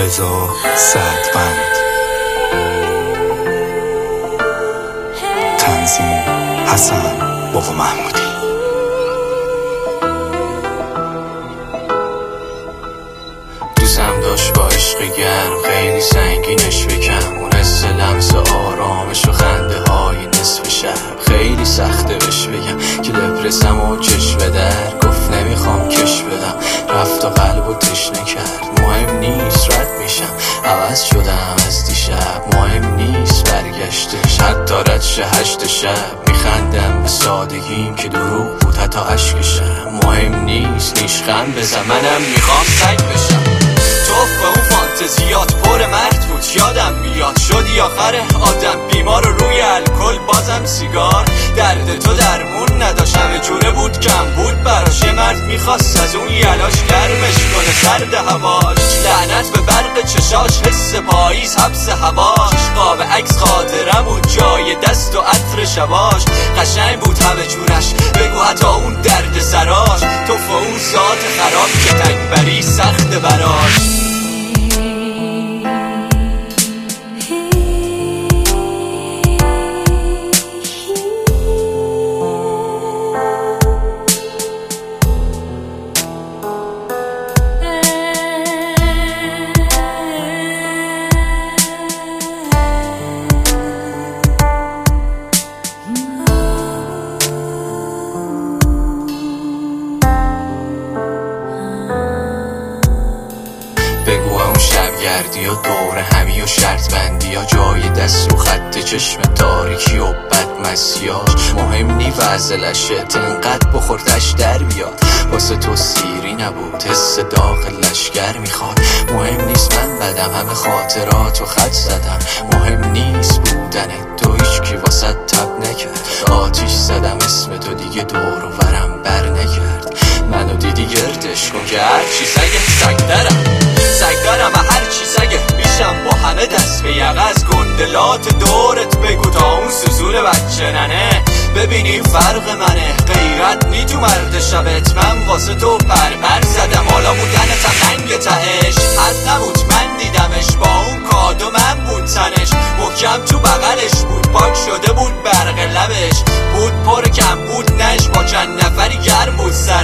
رضا سعدبند، تنظیم حسن بابا محمودی. دوستم داشت با عشق گرم خیلی سنگینش بکم، اون حس لمس آرامش و خنده های نصف شب. خیلی سخته بهش بگم که دپرسم و چشم در گفت نمیخوام کش بدم، رفت و قلب و تشنه کرد. مهم نیست رد میشم، عوض شدم از دیشب. مهم نیست برگشتش، حتی رد شه 8 شب. میخندم به سادگیم که دروغ بود حتی عشقشم. مهم نیست نیشخند بزن، منم میخوام سگ بشم. توف به اون فانتزیات پر مرد بود، یادم میاد شدی آخر آدم بیمار و روی الکل بازم سیگار. درد تو درمون نداشت، همه جوره بود کم بود براش. یه مرد میخواست از اون یلاش گرمش کنه سرد هواش. لعنت به برق چشاش، حس پاییز حبس هواش. قاب عکس خاطرم بود جای دست و عطر شباش. قشنگ بود همه جورش، بگو حتی اون درد سراش. توف اون ذات خراب که تکبری سخت براش. بگو اون شبگردی و دور همی و شرط بندی ها، جای دست رو خط چشم تاریکی و بدمزیاش. مهم نی وزلشه، تنقدر بخوردش در بیاد. واسه تو سیری نبود، حس داخل لشگر میخواد. مهم نیست من بدم، همه خاطرات و خط زدم. مهم نیست بودن تو، هیچ کی واسه تب نکرد. آتیش زدم اسم تو، دیگه دور و ورم بر نکرد. منو دیدی گردش کن که هرچی سگ دارم و هرچی سگه میشم با همه دست به یقه. از گندلات دورت بگو تا اون سوزول بچه ننه. ببینی فرق منه، غیرت نی تو مرد شبت. من واسه تو پرپر زدم، حالا بودنتم ننگ تهش. حد نبود من دیدمش، با اون کادو من بود تنش. محکم تو بغلش بود، پاک شده بود برق لبش. بود پر کم بود نش، با چند نفری گرم بود سر.